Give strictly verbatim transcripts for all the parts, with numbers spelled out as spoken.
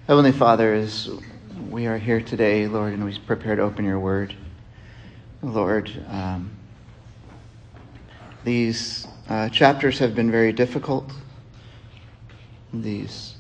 Heavenly Father, as we are here today, Lord, and we prepare to open your word, Lord, um, these uh, chapters have been very difficult. These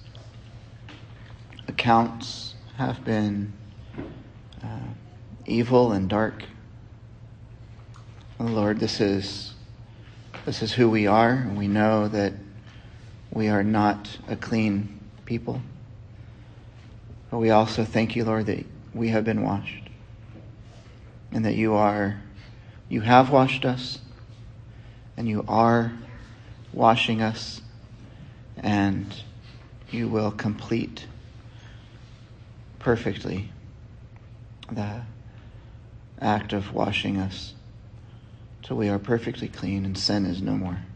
accounts have been uh, evil and dark. Oh, Lord, this is this is who we are, and we know that we are not a clean people. But we also thank you, Lord, that we have been washed, and that you are, you have washed us, and you are washing us, and you will complete perfectly the act of washing us till we are perfectly clean and sin is no more.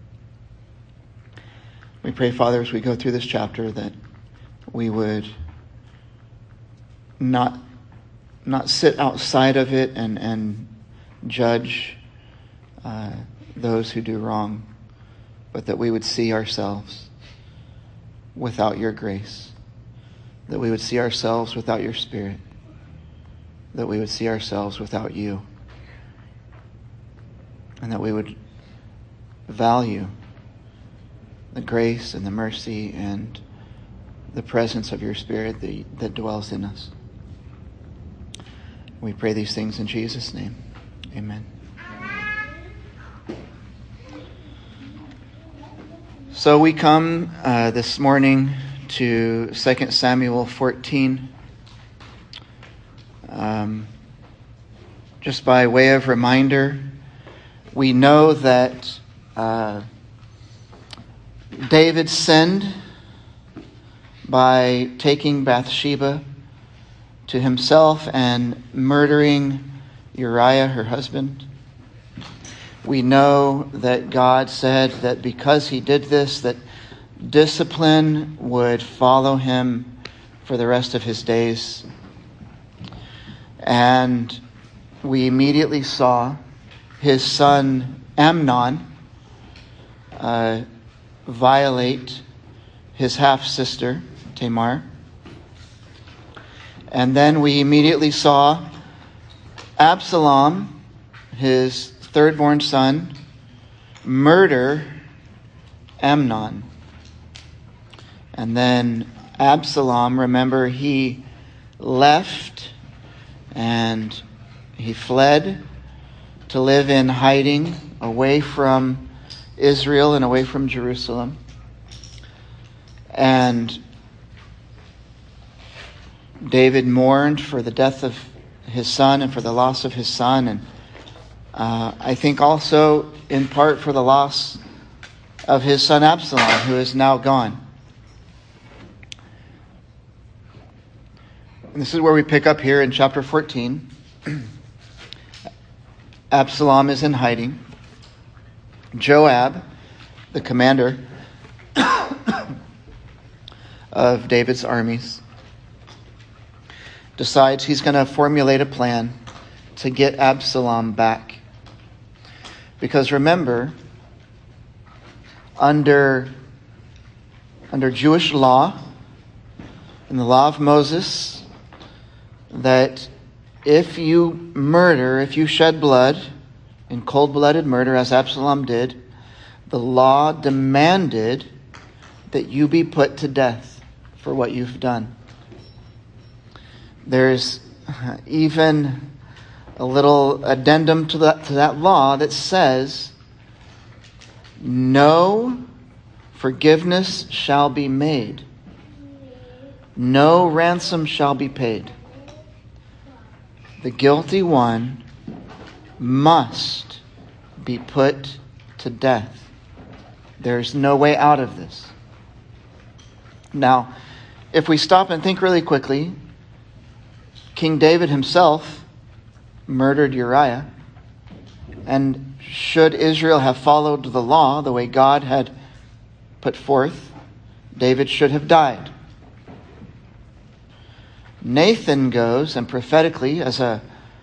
We pray, Father, as we go through this chapter, that we would not not sit outside of it and, and judge uh, those who do wrong, but that we would see ourselves without your grace, that we would see ourselves without your Spirit, that we would see ourselves without you, and that we would value the grace and the mercy and the presence of your Spirit that, that dwells in us. We pray these things in Jesus' name. Amen. So we come uh, this morning to Second Samuel fourteen. Um, just by way of reminder, we know that uh, David sinned by taking Bathsheba to himself and murdering Uriah, her husband. We know that God said that because he did this, that discipline would follow him for the rest of his days. And we immediately saw his son Amnon uh, violate his half-sister, Tamar. And then we immediately saw Absalom, his third-born son, murder Amnon. And then Absalom, remember, he left and he fled to live in hiding away from Israel and away from Jerusalem. And David mourned for the death of his son and for the loss of his son. And uh, I think also in part for the loss of his son Absalom, who is now gone. And this is where we pick up here in chapter fourteen. Absalom is in hiding. Joab, the commander of David's armies, decides he's going to formulate a plan to get Absalom back. Because remember, under, under Jewish law, in the law of Moses, that if you murder, if you shed blood in cold-blooded murder, as Absalom did, the law demanded that you be put to death for what you've done. There's even a little addendum to that, to that law that says, no forgiveness shall be made. No ransom shall be paid. The guilty one must be put to death. There's no way out of this. Now, if we stop and think really quickly, King David himself murdered Uriah. And should Israel have followed the law the way God had put forth, David should have died. Nathan goes and prophetically, as a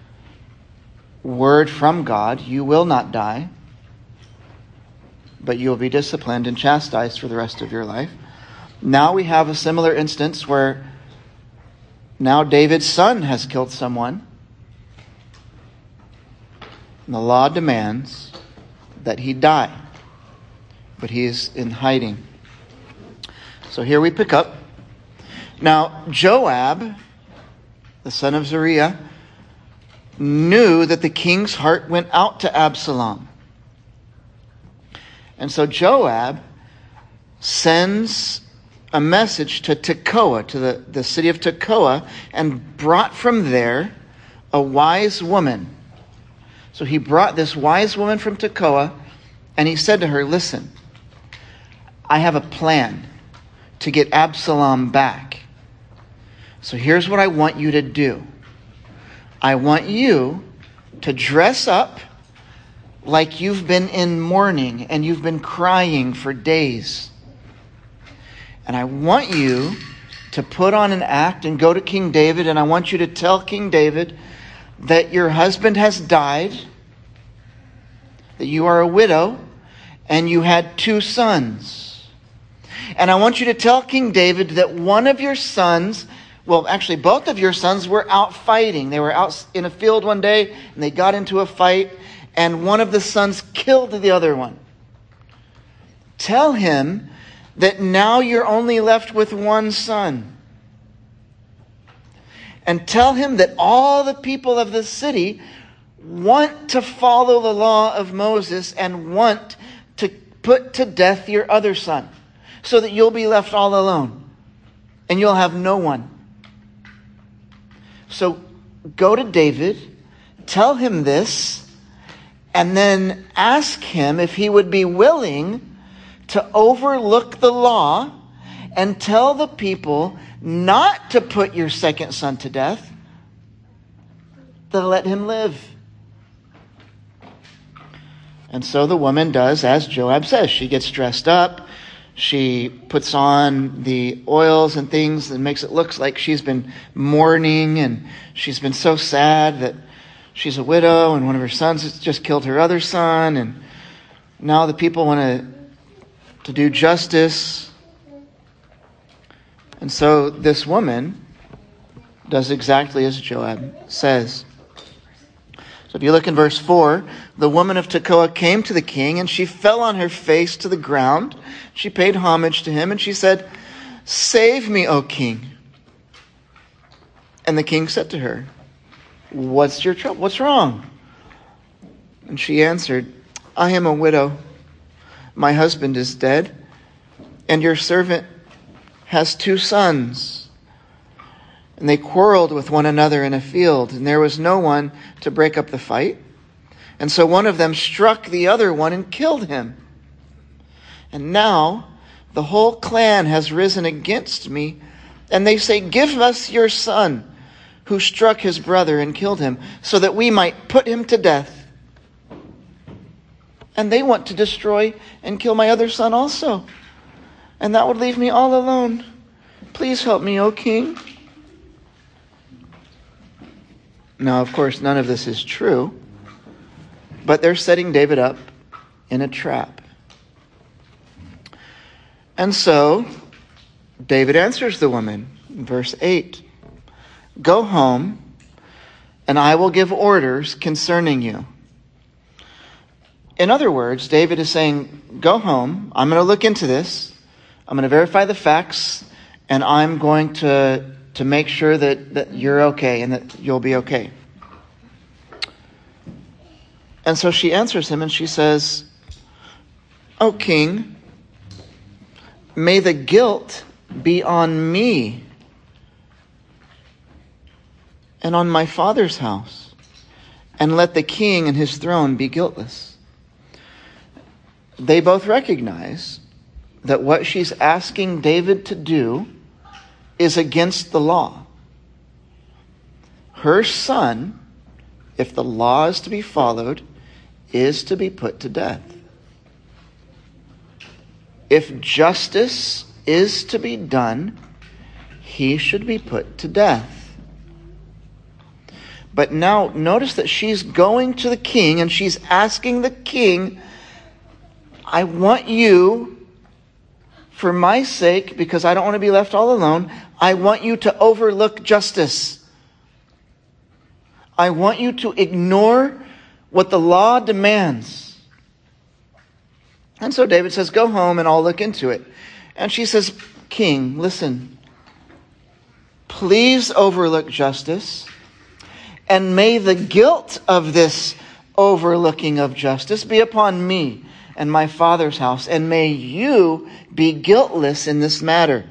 word from God, you will not die, but you will be disciplined and chastised for the rest of your life. Now we have a similar instance where now David's son has killed someone. And the law demands that he die. But he is in hiding. So here we pick up. Now, Joab, the son of Zeruiah, knew that the king's heart went out to Absalom. And so Joab sends a message to Tekoa, to the, the city of Tekoa, and brought from there a wise woman. So he brought this wise woman from Tekoa, and he said to her, listen, I have a plan to get Absalom back. So here's what I want you to do. I want you to dress up like you've been in mourning and you've been crying for days. And I want you to put on an act and go to King David, and I want you to tell King David that your husband has died, that you are a widow, and you had two sons. And I want you to tell King David that one of your sons, well, actually both of your sons were out fighting. They were out in a field one day, and they got into a fight, and one of the sons killed the other one. Tell him that now you're only left with one son. And tell him that all the people of the city want to follow the law of Moses and want to put to death your other son, so that you'll be left all alone and you'll have no one. So go to David, tell him this, and then ask him if he would be willing to overlook the law and tell the people not to put your second son to death, to let him live. And so the woman does as Joab says. She gets dressed up. She puts on the oils and things and makes it look like she's been mourning, and she's been so sad that she's a widow and one of her sons has just killed her other son, and now the people want to to do justice. And so this woman does exactly as Joab says. So if you look in verse four, the woman of Tekoa came to the king, and she fell on her face to the ground. She paid homage to him, and she said, "Save me, O king." And the king said to her, "What's your trouble? What's wrong?" And she answered, "I am a widow. My husband is dead, and your servant has two sons. And they quarreled with one another in a field, and there was no one to break up the fight. And so one of them struck the other one and killed him. And now the whole clan has risen against me, and they say, 'Give us your son who struck his brother and killed him, so that we might put him to death.' And they want to destroy and kill my other son also. And that would leave me all alone. Please help me, O king." Now, of course, none of this is true, but they're setting David up in a trap. And so David answers the woman in verse eight. "Go home, and I will give orders concerning you." In other words, David is saying, go home. I'm going to look into this. I'm going to verify the facts, and I'm going to, to make sure that, that you're okay and that you'll be okay. And so she answers him and she says, "O king, may the guilt be on me and on my father's house, and let the king and his throne be guiltless." They both recognize that what she's asking David to do is against the law. Her son, if the law is to be followed, is to be put to death. If justice is to be done, he should be put to death. But now notice that she's going to the king and she's asking the king, "I want you, for my sake, because I don't want to be left all alone, I want you to overlook justice. I want you to ignore what the law demands. And so David says, go home and I'll look into it. And she says, King, listen, please overlook justice, and may the guilt of this overlooking of justice be upon me and my father's house, and may you be guiltless in this matter.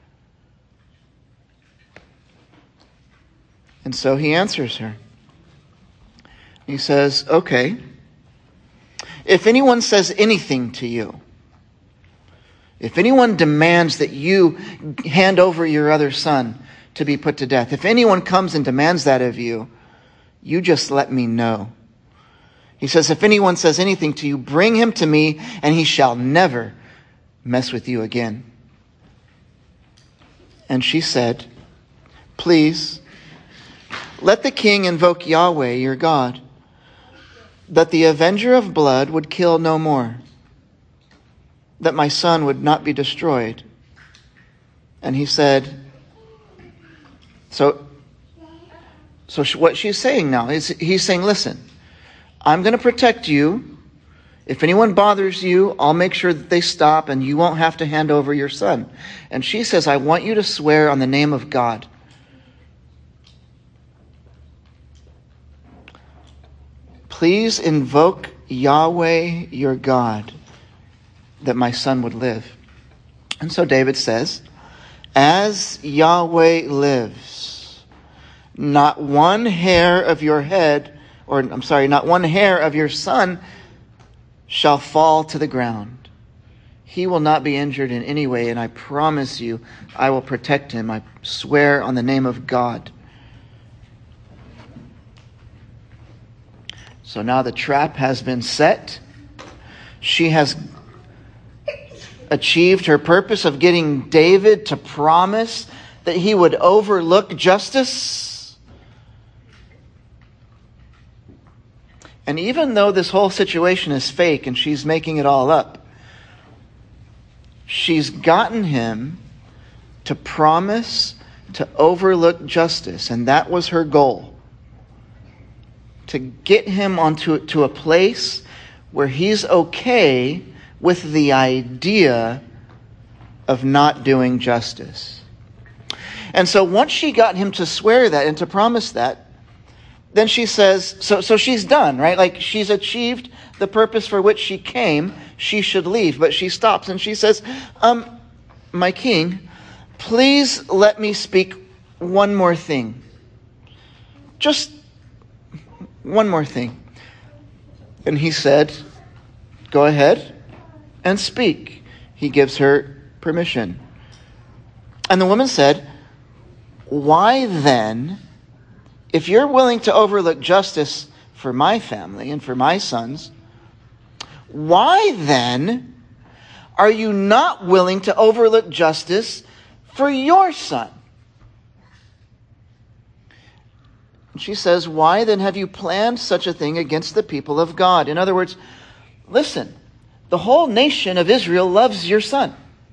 And so he answers her. He says, okay, if anyone says anything to you, if anyone demands that you hand over your other son to be put to death, if anyone comes and demands that of you, you just let me know. He says, if anyone says anything to you, bring him to me, and he shall never mess with you again. And she said, please, let the king invoke Yahweh, your God, that the avenger of blood would kill no more, that my son would not be destroyed. And he said, so, so what she's saying now is, he's saying, listen, I'm going to protect you. If anyone bothers you, I'll make sure that they stop and you won't have to hand over your son. And she says, I want you to swear on the name of God. Please invoke Yahweh your God, that my son would live. And so David says, as Yahweh lives, not one hair of your head, or I'm sorry, not one hair of your son shall fall to the ground. He will not be injured in any way, and I promise you, I will protect him. I swear on the name of God. So now the trap has been set. She has achieved her purpose of getting David to promise that he would overlook justice. And even though this whole situation is fake and she's making it all up, she's gotten him to promise to overlook justice. And that was her goal. To get him onto to a place where he's okay with the idea of not doing justice. And so once she got him to swear that and to promise that, then she says, so, so she's done, right? Like she's achieved the purpose for which she came. She should leave. But she stops and she says, um, my king, please let me speak one more thing. Just one more thing. And he said, go ahead and speak. He gives her permission. And the woman said, why then, if you're willing to overlook justice for my family and for my sons, why then are you not willing to overlook justice for your son? And she says, why then have you planned such a thing against the people of God? In other words, listen, the whole nation of Israel loves your son.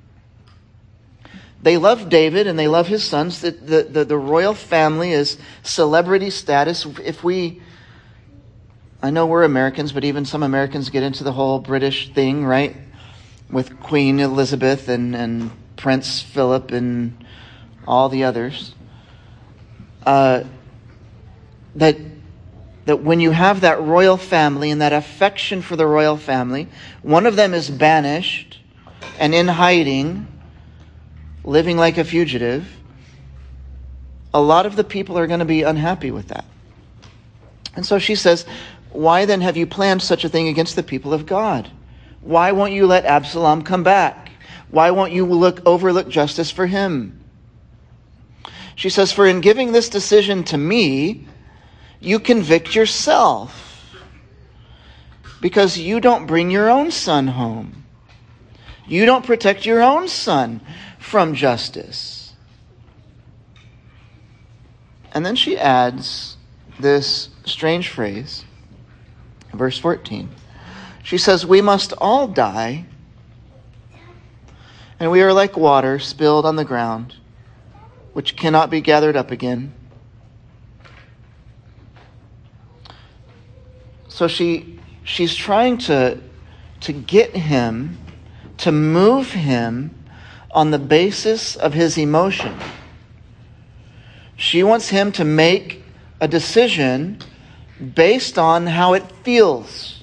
They love David and they love his sons. The, the, the, the royal family is celebrity status. If we, I know we're Americans, but even some Americans get into the whole British thing, right? With Queen Elizabeth and, and Prince Philip and all the others. Uh, that, that when you have that royal family and that affection for the royal family, one of them is banished and in hiding, living like a fugitive, a lot of the people are going to be unhappy with that. And so she says, why then have you planned such a thing against the people of God? Why won't you let Absalom come back? Why won't you look overlook justice for him? She says, for in giving this decision to me, you convict yourself, because you don't bring your own son home. You don't protect your own son from justice. And then she adds this strange phrase, verse fourteen. She says, we must all die, and we are like water spilled on the ground, which cannot be gathered up again. So she she's trying to, to get him, to move him on the basis of his emotion. She wants him to make a decision based on how it feels.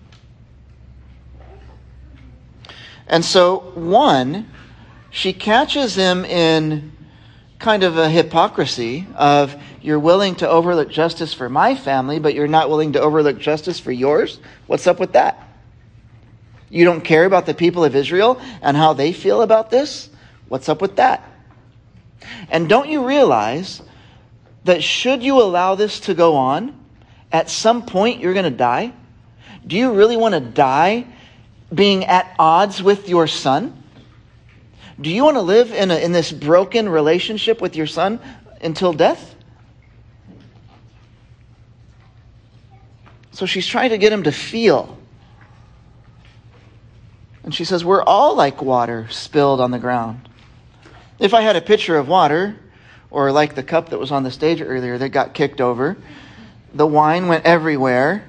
And so, one, she catches him in kind of a hypocrisy of, you're willing to overlook justice for my family, but you're not willing to overlook justice for yours? What's up with that? You don't care about the people of Israel and how they feel about this? What's up with that? And don't you realize that should you allow this to go on, at some point you're going to die? Do you really want to die being at odds with your son? Do you want to live in a, in this broken relationship with your son until death? So she's trying to get him to feel. And she says, we're all like water spilled on the ground. If I had a pitcher of water, or like the cup that was on the stage earlier that got kicked over, the wine went everywhere.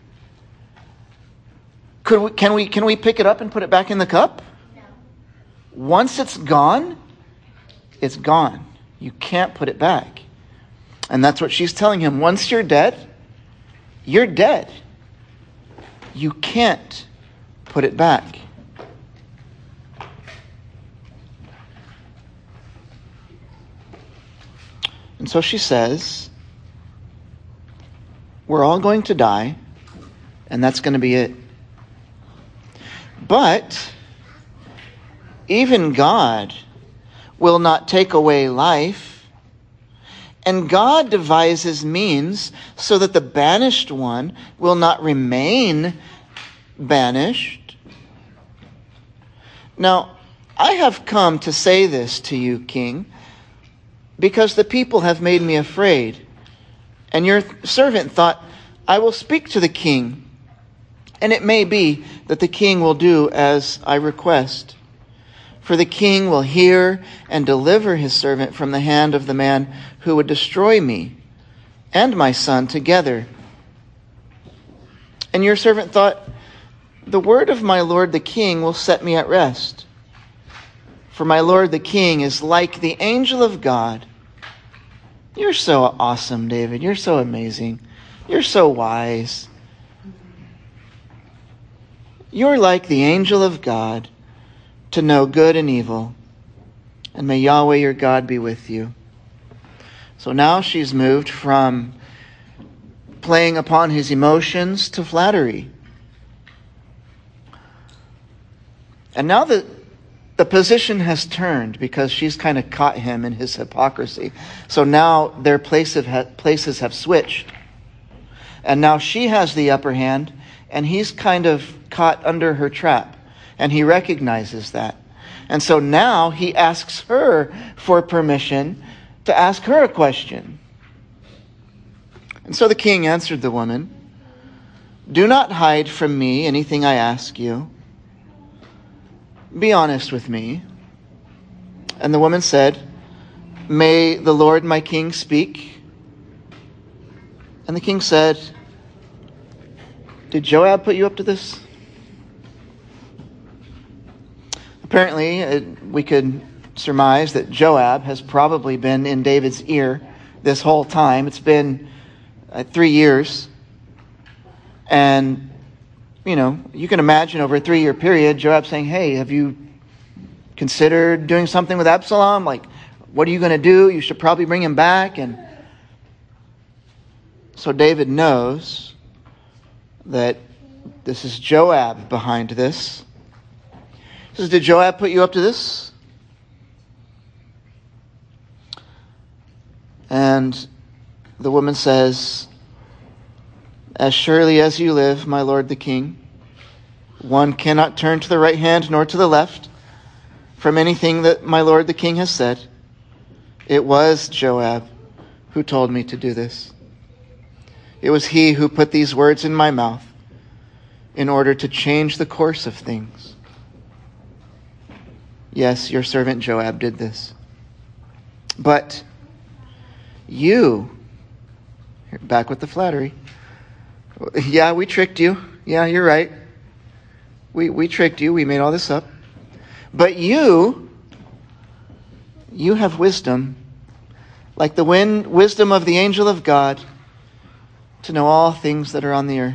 Could we, can we can we pick it up and put it back in the cup? No. Once it's gone, it's gone. You can't put it back. And that's what she's telling him. Once you're dead, you're dead. You can't put it back. And so she says, we're all going to die, and that's going to be it. But even God will not take away life, and God devises means so that the banished one will not remain banished. Now, I have come to say this to you, King, because the people have made me afraid. And your servant thought, I will speak to the king, and it may be that the king will do as I request. For the king will hear and deliver his servant from the hand of the man who would destroy me and my son together. And your servant thought, the word of my lord the king will set me at rest. For my lord the king is like the angel of God. You're so awesome, David. You're so amazing. You're so wise. You're like the angel of God to know good and evil. And may Yahweh your God be with you. So now she's moved from playing upon his emotions to flattery. And now that the position has turned because she's kind of caught him in his hypocrisy. So now their place of ha- places have switched. And now she has the upper hand, and he's kind of caught under her trap. And he recognizes that. And so now he asks her for permission to ask her a question. And so the king answered the woman, do not hide from me anything I ask you. Be honest with me. And the woman said, may the Lord my king speak? And the king said, did Joab put you up to this? Apparently, it, we could surmise that Joab has probably been in David's ear this whole time. It's been uh, three years. And you know, you can imagine over a three-year period, Joab saying, hey, have you considered doing something with Absalom? Like, what are you going to do? You should probably bring him back. And so David knows that this is Joab behind this. He says, did Joab put you up to this? And the woman says, as surely as you live, my lord the king, one cannot turn to the right hand nor to the left from anything that my lord the king has said. It was Joab who told me to do this. It was he who put these words in my mouth in order to change the course of things. Yes, your servant Joab did this. But you, back with the flattery. Yeah, we tricked you. Yeah, you're right. We we tricked you. We made all this up. But you, you have wisdom, like the wind, wisdom of the angel of God, to know all things that are on the earth.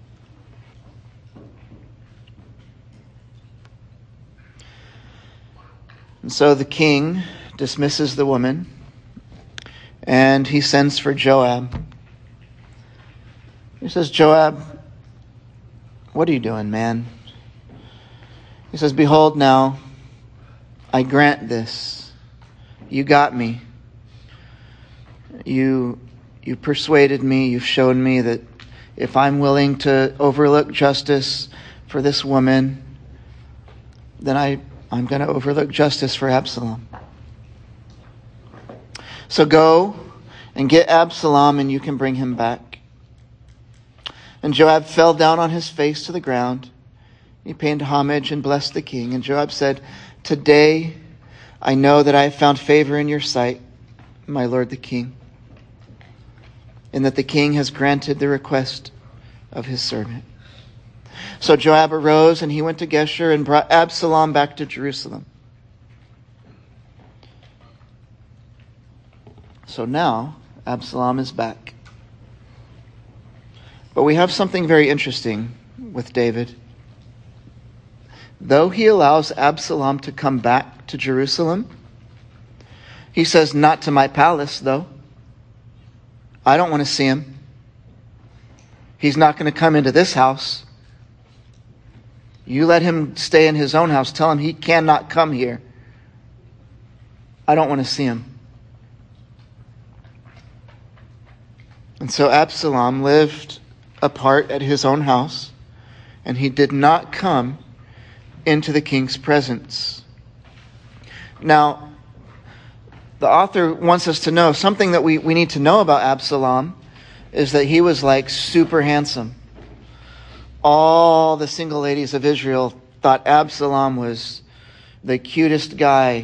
And so the king dismisses the woman, and he sends for Joab. He says, Joab, what are you doing, man? He says, behold now, I grant this. You got me. You, you persuaded me. You've shown me that if I'm willing to overlook justice for this woman, then I, I'm going to overlook justice for Absalom. So go and get Absalom, and you can bring him back. And Joab fell down on his face to the ground. He paid homage and blessed the king. And Joab said, today I know that I have found favor in your sight, my lord the king, and that the king has granted the request of his servant. So Joab arose and he went to Geshur and brought Absalom back to Jerusalem. So now Absalom is back. But we have something very interesting with David. Though he allows Absalom to come back to Jerusalem, he says, not to my palace, though. I don't want to see him. He's not going to come into this house. You let him stay in his own house. Tell him he cannot come here. I don't want to see him. And so Absalom lived apart at his own house, and he did not come into the king's presence. Now, the author wants us to know something that we, we need to know about Absalom is that he was like super handsome. All the single ladies of Israel thought Absalom was the cutest guy.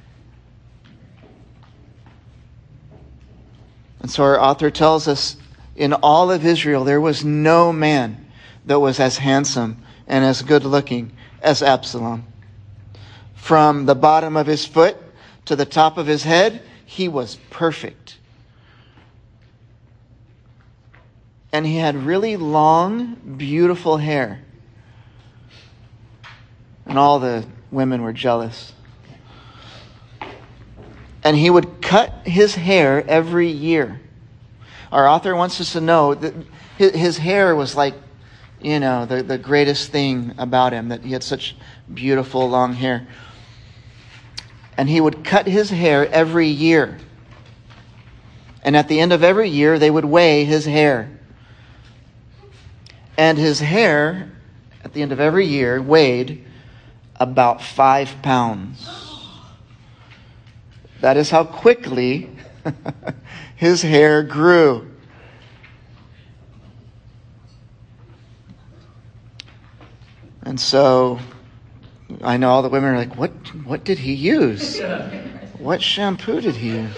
And so our author tells us in all of Israel there was no man that was as handsome and as good looking as Absalom. From the bottom of his foot to the top of his head, he was perfect. And he had really long, beautiful hair. And all the women were jealous. And he would cut his hair every year. Our author wants us to know that his hair was like, you know, the, the greatest thing about him, that he had such beautiful long hair. And he would cut his hair every year. And at the end of every year, they would weigh his hair. And his hair, at the end of every year, weighed about five pounds. That is how quickly his hair grew. And so I know all the women are like, what, what did he use? What shampoo did he use?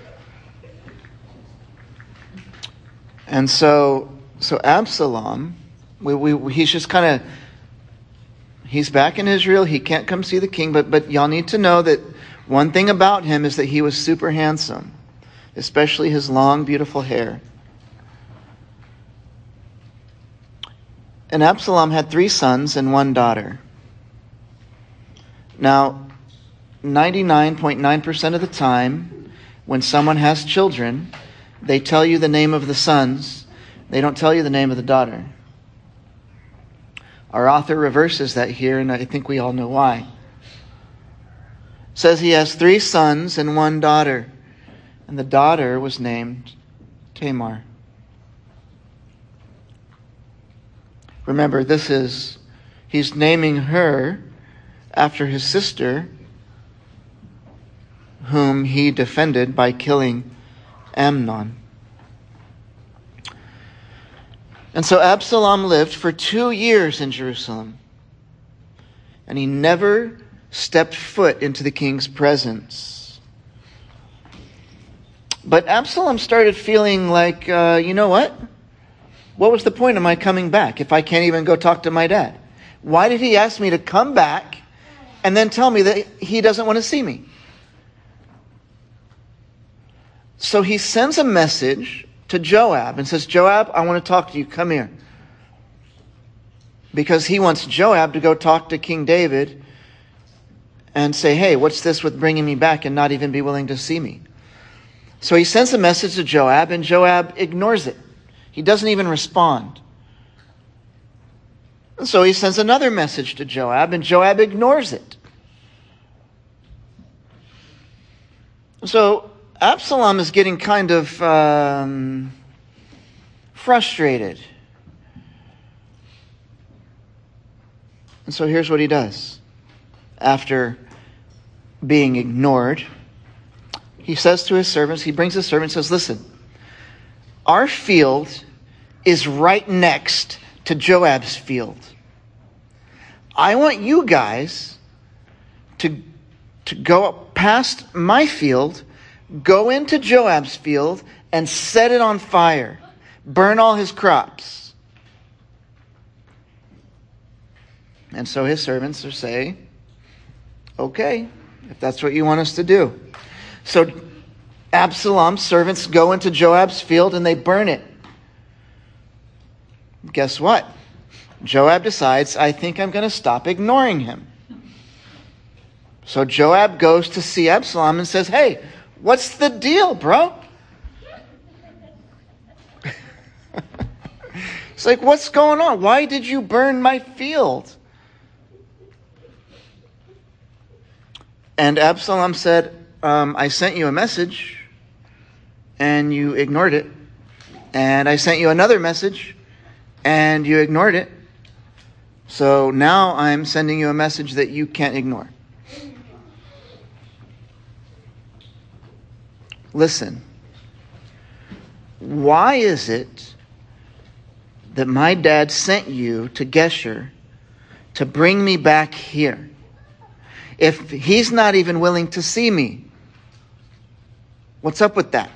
And so, so Absalom, we, we, he's just kind of, he's back in Israel. He can't come see the king, but, but y'all need to know that one thing about him is that he was super handsome, especially his long, beautiful hair. And Absalom had three sons and one daughter. Now, ninety-nine point nine percent of the time, when someone has children, they tell you the name of the sons. They don't tell you the name of the daughter. Our author reverses that here, and I think we all know why. It says he has three sons and one daughter, and the daughter was named Tamar. Remember, this is, he's naming her after his sister, whom he defended by killing Amnon. And so Absalom lived for two years in Jerusalem. And he never stepped foot into the king's presence. But Absalom started feeling like, uh, you know what? What was the point of my coming back if I can't even go talk to my dad? Why did he ask me to come back and then tell me that he doesn't want to see me? So he sends a message to Joab and says, Joab, I want to talk to you. Come here. Because he wants Joab to go talk to King David and say, hey, what's this with bringing me back and not even be willing to see me? So he sends a message to Joab, and Joab ignores it. He doesn't even respond. And so he sends another message to Joab, and Joab ignores it. So Absalom is getting kind of um, frustrated. And so here's what he does. After being ignored, he says to his servants, he brings his servant and says, listen, our field is right next to Joab's field. I want you guys to, to go past my field, go into Joab's field, and set it on fire. Burn all his crops. And so his servants are saying, okay, if that's what you want us to do. So Absalom's servants go into Joab's field and they burn it. Guess what? Joab decides, I think I'm going to stop ignoring him. So Joab goes to see Absalom and says, hey, what's the deal, bro? It's like, what's going on? Why did you burn my field? And Absalom said, um, I sent you a message and you ignored it. And I sent you another message and you ignored it. So now I'm sending you a message that you can't ignore. Listen, why is it that my dad sent you to Geshur to bring me back here if he's not even willing to see me? What's up with that?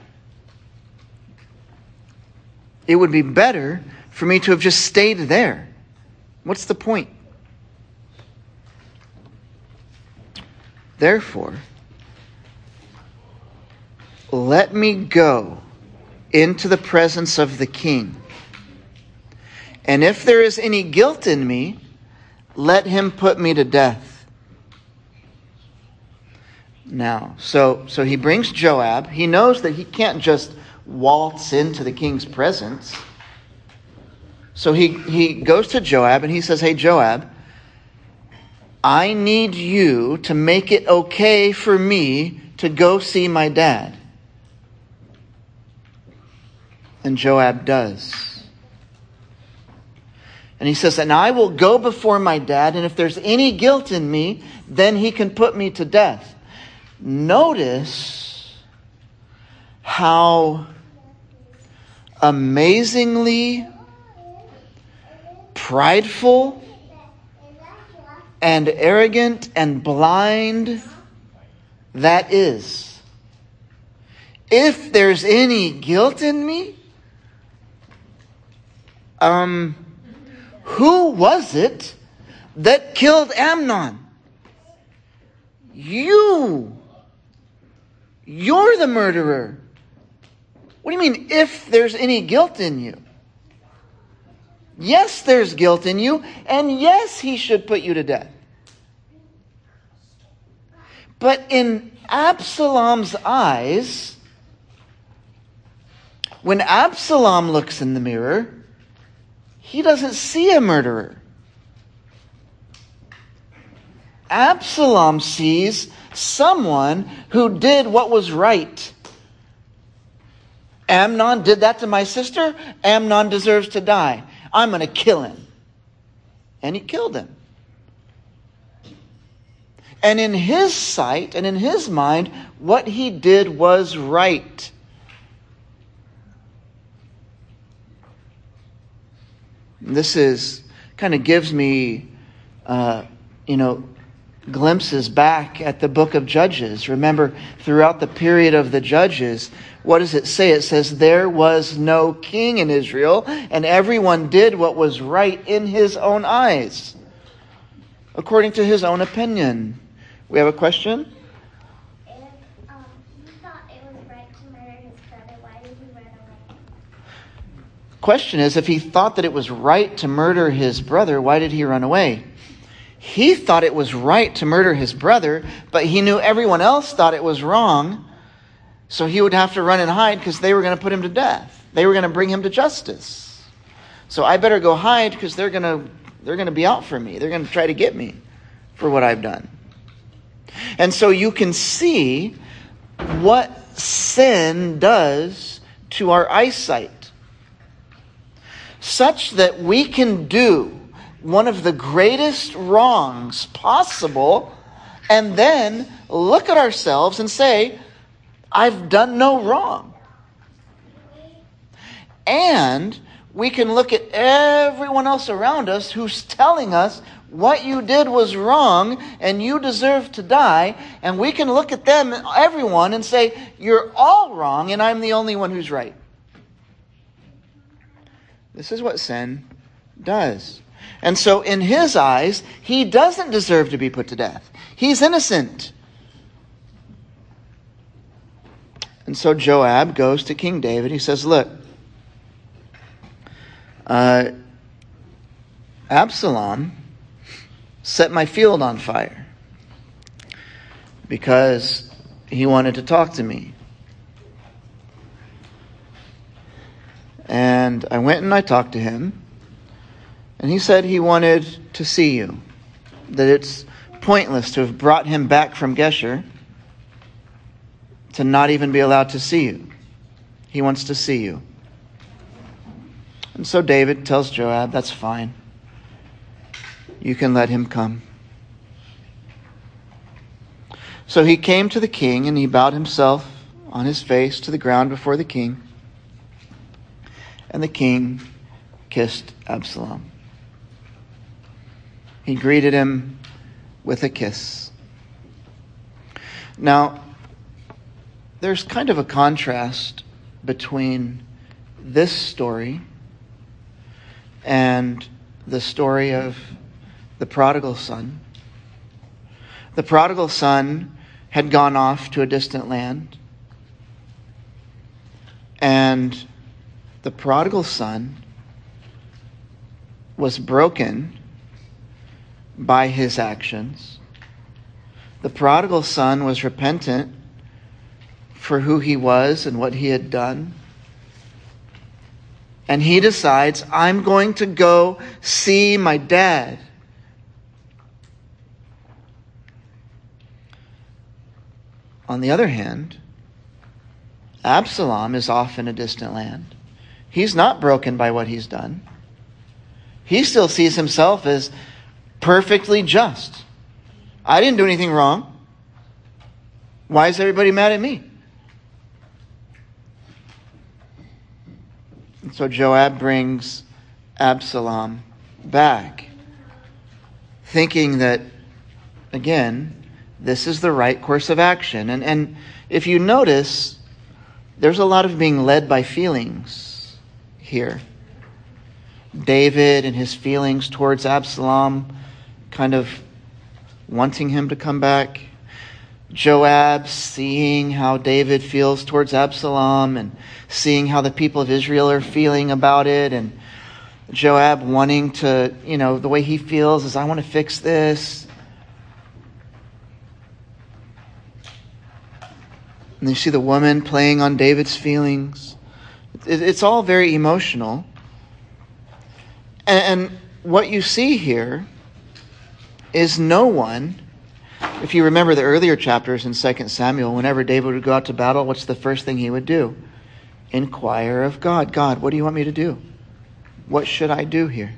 It would be better for me to have just stayed there. What's the point? Therefore, let me go into the presence of the king. And if there is any guilt in me, let him put me to death. Now, so so he brings Joab. He knows that he can't just waltz into the king's presence. So he, he goes to Joab and he says, hey, Joab, I need you to make it okay for me to go see my dad. And Joab does. And he says, and I will go before my dad, and if there's any guilt in me, then he can put me to death. Notice how amazingly prideful and arrogant and blind that is. If there's any guilt in me, um, who was it that killed Amnon? You. You're the murderer. What do you mean, if there's any guilt in you? Yes, there's guilt in you, and yes, he should put you to death. But in Absalom's eyes, when Absalom looks in the mirror, he doesn't see a murderer. Absalom sees someone who did what was right. Amnon did that to my sister. Amnon deserves to die. I'm going to kill him. And he killed him. And in his sight and in his mind, what he did was right. This is kind of gives me, uh, you know, glimpses back at the book of Judges. Remember, throughout the period of the Judges, what does it say? It says, there was no king in Israel, and everyone did what was right in his own eyes, according to his own opinion. We have a question? If um, he thought it was right to murder his brother, why did he run away? Question is, if he thought that it was right to murder his brother, why did he run away? He thought it was right to murder his brother, but he knew everyone else thought it was wrong, so he would have to run and hide because they were going to put him to death. They were going to bring him to justice. So I better go hide because they're going to they're going to be out for me. They're going to try to get me for what I've done. And so you can see what sin does to our eyesight, such that we can do one of the greatest wrongs possible and then look at ourselves and say, I've done no wrong. And we can look at everyone else around us who's telling us what you did was wrong and you deserve to die. And we can look at them, everyone, and say, you're all wrong and I'm the only one who's right. This is what sin does. And so in his eyes, he doesn't deserve to be put to death. He's innocent. And so Joab goes to King David. He says, look, uh, Absalom set my field on fire because he wanted to talk to me. And I went and I talked to him. And he said he wanted to see you. That it's pointless to have brought him back from Geshur to not even be allowed to see you. He wants to see you. And so David tells Joab, that's fine. You can let him come. So he came to the king and he bowed himself on his face to the ground before the king. And the king kissed Absalom. He greeted him with a kiss. Now, there's kind of a contrast between this story and the story of the prodigal son. The prodigal son had gone off to a distant land. And the prodigal son was broken by his actions. The prodigal son was repentant for who he was and what he had done. And he decides, I'm going to go see my dad. On the other hand, Absalom is off in a distant land. He's not broken by what he's done. He still sees himself as perfectly just. I didn't do anything wrong. Why is everybody mad at me? And so Joab brings Absalom back, thinking that, again, this is the right course of action. And, and if you notice, there's a lot of being led by feelings here. David and his feelings towards Absalom, kind of wanting him to come back. Joab seeing how David feels towards Absalom and seeing how the people of Israel are feeling about it. And Joab wanting to, you know, the way he feels is, I want to fix this. And you see the woman playing on David's feelings. It's all very emotional. And what you see here is no one, if you remember the earlier chapters in Second Samuel, whenever David would go out to battle, what's the first thing he would do? Inquire of God. God, what do you want me to do? What should I do here?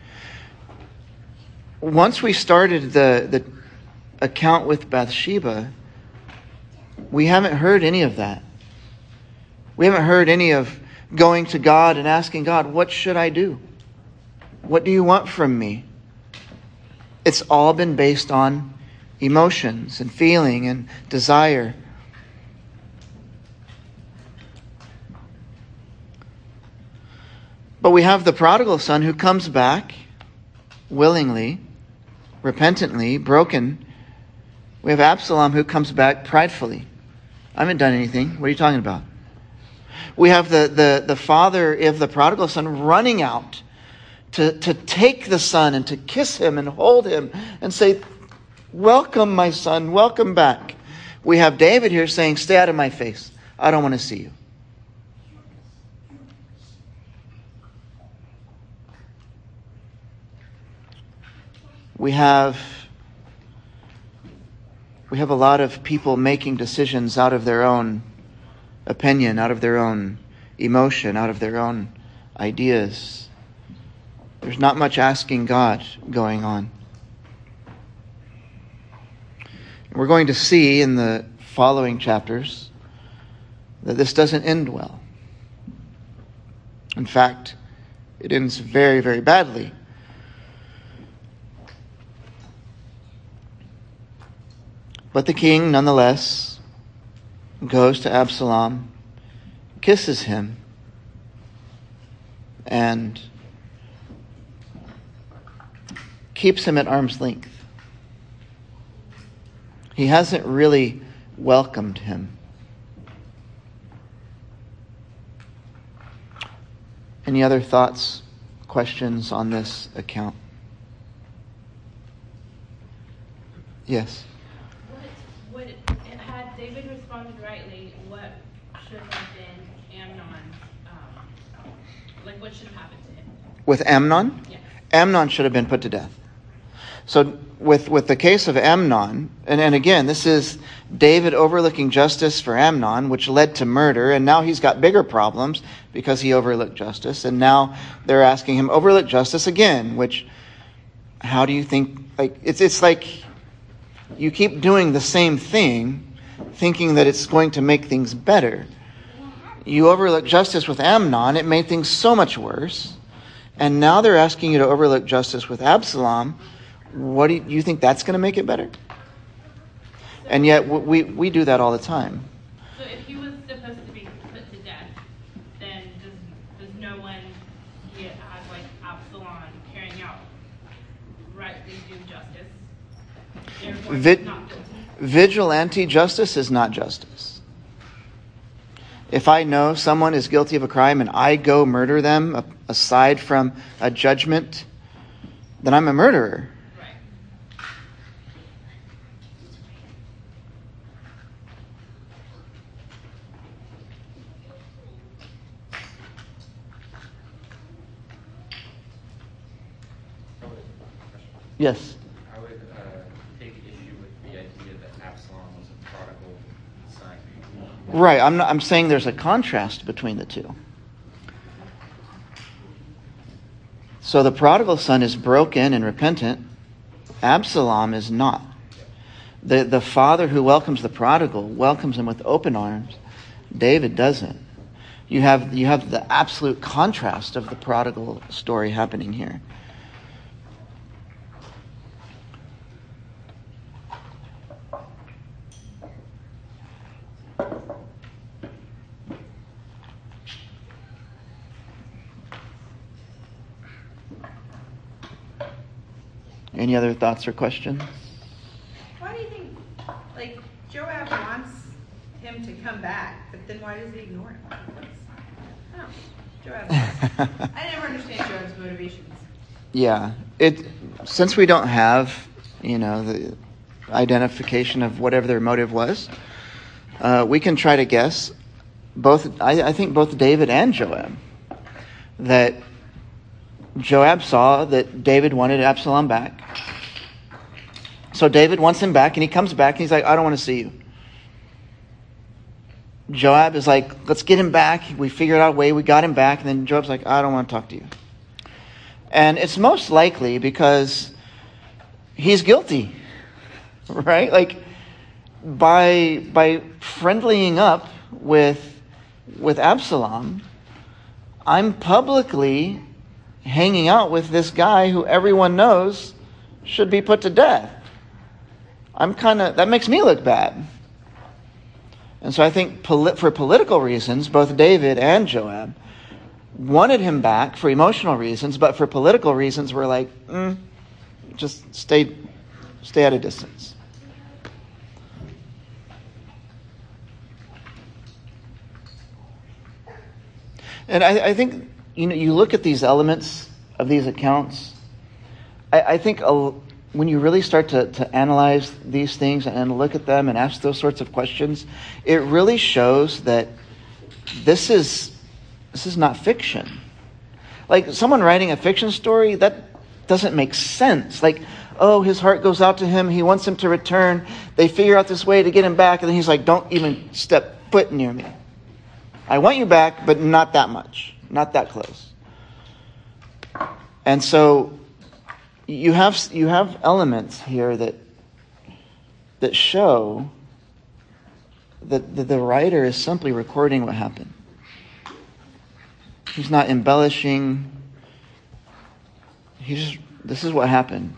Once we started the, the account with Bathsheba, we haven't heard any of that. We haven't heard any of going to God and asking God, what should I do? What do you want from me? It's all been based on emotions and feeling and desire. But we have the prodigal son who comes back willingly, repentantly, broken. We have Absalom who comes back pridefully. I haven't done anything. What are you talking about? We have the, the, the father of the prodigal son running out to, to take the son and to kiss him and hold him and say, welcome, my son, welcome back. We have David here saying, stay out of my face. I don't want to see you. We have, we have a lot of people making decisions out of their own opinion, out of their own emotion, out of their own ideas. There's not much asking God going on. We're going to see in the following chapters that this doesn't end well. In fact, it ends very, very badly. But the king, nonetheless, goes to Absalom, kisses him, and keeps him at arm's length. He hasn't really welcomed him. Any other thoughts, questions on this account? Yes. What, would, had David responded rightly, what should have been Amnon's, um, like what should have happened to him? With Amnon? Yes. Amnon should have been put to death. So with, with the case of Amnon, and, and again, this is David overlooking justice for Amnon, which led to murder, and now he's got bigger problems because he overlooked justice, and now they're asking him overlook justice again, which, how do you think, like, it's it's like you keep doing the same thing, thinking that it's going to make things better. You overlook justice with Amnon, it made things so much worse, and now they're asking you to overlook justice with Absalom. What do you, you think that's going to make it better? And yet we we do that all the time. So if he was supposed to be put to death, then does, does no one see it as like Absalom carrying out rightly due justice? Therefore, Vi- he's not guilty. vigilante justice is not justice. If I know someone is guilty of a crime and I go murder them a- aside from a judgment, then I'm a murderer. Yes. I would uh, take issue with the idea that Absalom was a prodigal son. Right. I'm not, I'm saying there's a contrast between the two. So the prodigal son is broken and repentant. Absalom is not. The the father who welcomes the prodigal welcomes him with open arms. David doesn't. You have you have the absolute contrast of the prodigal story happening here. Any other thoughts or questions? Why do you think, like, Joab wants him to come back, but then why does he ignore him? What's, oh, Joab. I never understand Joab's motivations. Yeah, it since we don't have, you know, the identification of whatever their motive was, uh, we can try to guess. Both, I, I think, both David and Joab, that Joab saw that David wanted Absalom back. So David wants him back, and he comes back, and he's like, I don't want to see you. Joab is like, let's get him back. We figured out a way, we got him back, and then Joab's like, I don't want to talk to you. And it's most likely because he's guilty, right? Like, by by friendlying up with with Absalom, I'm publicly hanging out with this guy who everyone knows should be put to death. I'm kind of, that makes me look bad. And so I think polit- for political reasons, both David and Joab wanted him back for emotional reasons, but for political reasons, we're like, mm, just stay, stay at a distance. And I, I think, you know, you look at these elements of these accounts, I, I think a, when you really start to, to analyze these things and look at them and ask those sorts of questions, it really shows that this is this is not fiction. Like someone writing a fiction story, that doesn't make sense. Like, oh, his heart goes out to him, he wants him to return, they figure out this way to get him back, and then he's like, don't even step foot near me. I want you back, but not that much, not that close. And so You have you have elements here that that show that the, the writer is simply recording what happened. He's not embellishing. He just this is what happened.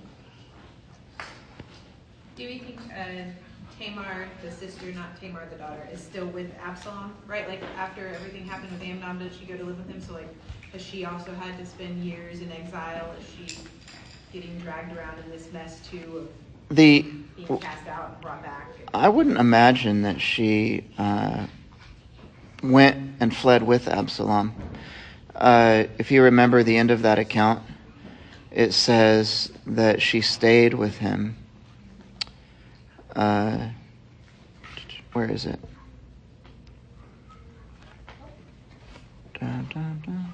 Do we think uh, Tamar, the sister, not Tamar, the daughter, is still with Absalom? Right, like after everything happened with Amnon, did she go to live with him? So like, has she also had to spend years in exile? Is she getting dragged around in this mess too of The being cast out and brought back? I wouldn't imagine that she uh, went and fled with Absalom. Uh, if you remember the end of that account, it says that she stayed with him. Uh, where is it? Dun, dun, dun.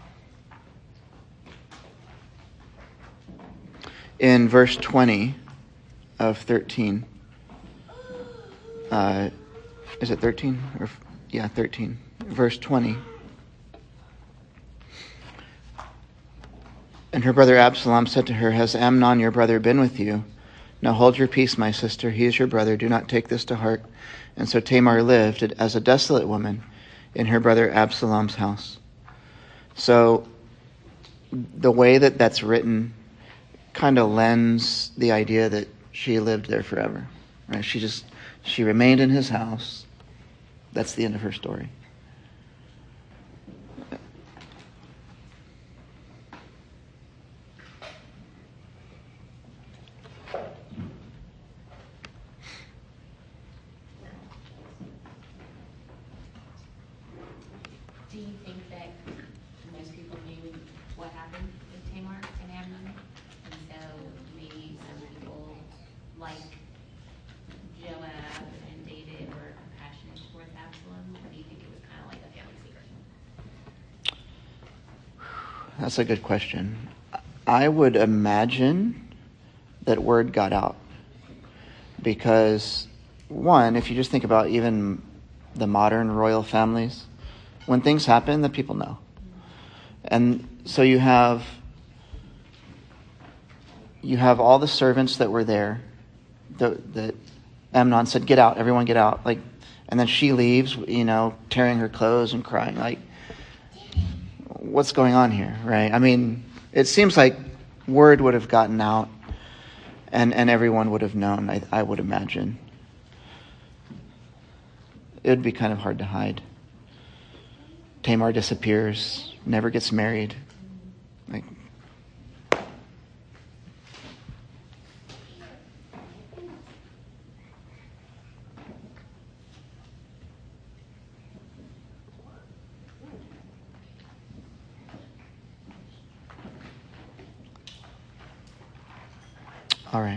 In verse twenty of thirteen, uh, is it thirteen? Or, yeah, thirteen. Verse twenty. And her brother Absalom said to her, has Amnon your brother been with you? Now hold your peace, my sister. He is your brother. Do not take this to heart. And so Tamar lived as a desolate woman in her brother Absalom's house. So the way that that's written kind of lends the idea that she lived there forever, right? She just, she remained in his house. That's the end of her story. Do you think that most people knew what happened with Tamar and Amnon? And so maybe some people, like Joab and David, were compassionate towards Absalom? Or do you think it was kind of like a family secret? That's a good question. I would imagine that word got out. Because, one, if you just think about even the modern royal families, when things happen, the people know. And so you have you have all the servants that were there that, that Amnon said, get out, everyone get out. Like, and then she leaves, you know, tearing her clothes and crying. Like, what's going on here, right? I mean, it seems like word would have gotten out and, and everyone would have known, I, I would imagine. It would be kind of hard to hide. Tamar disappears, never gets married. Like, all right.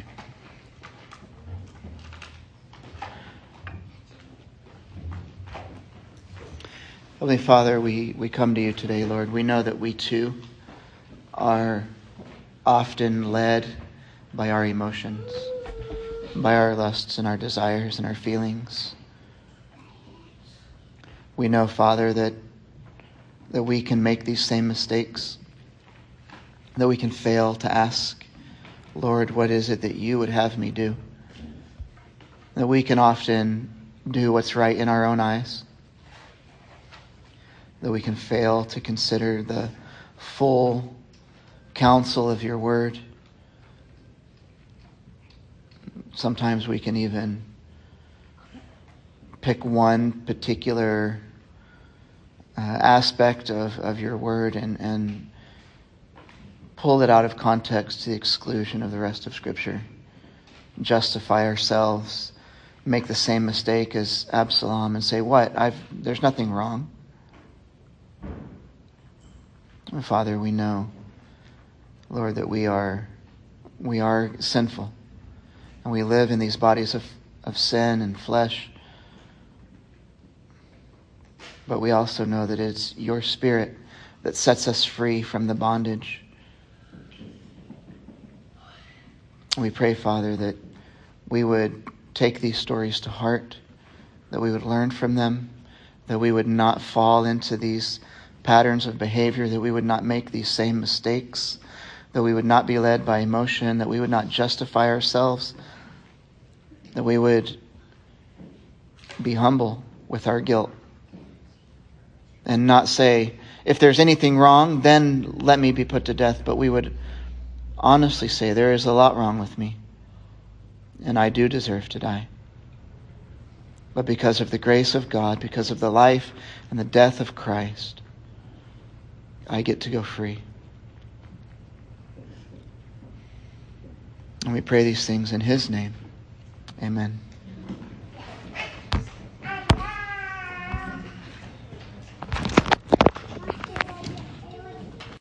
Heavenly Father, we, we come to you today, Lord. We know that we too are often led by our emotions, by our lusts and our desires and our feelings. We know, Father, that, that we can make these same mistakes, that we can fail to ask, Lord, what is it that you would have me do? That we can often do what's right in our own eyes. That we can fail to consider the full counsel of your word. sometimes we can even pick one particular uh, aspect of, of your word and, and pull it out of context to the exclusion of the rest of Scripture. Justify ourselves, make the same mistake as Absalom and say, what? I've there's nothing wrong. And Father, we know, Lord, that we are we are sinful. And we live in these bodies of, of sin and flesh. But we also know that it's your Spirit that sets us free from the bondage. We pray, Father, that we would take these stories to heart, that we would learn from them, that we would not fall into these patterns of behavior, that we would not make these same mistakes, that we would not be led by emotion, that we would not justify ourselves, that we would be humble with our guilt and not say, if there's anything wrong, then let me be put to death. But we would honestly say, there is a lot wrong with me, and I do deserve to die. But because of the grace of God, because of the life and the death of Christ, I get to go free. And we pray these things in His name. Amen.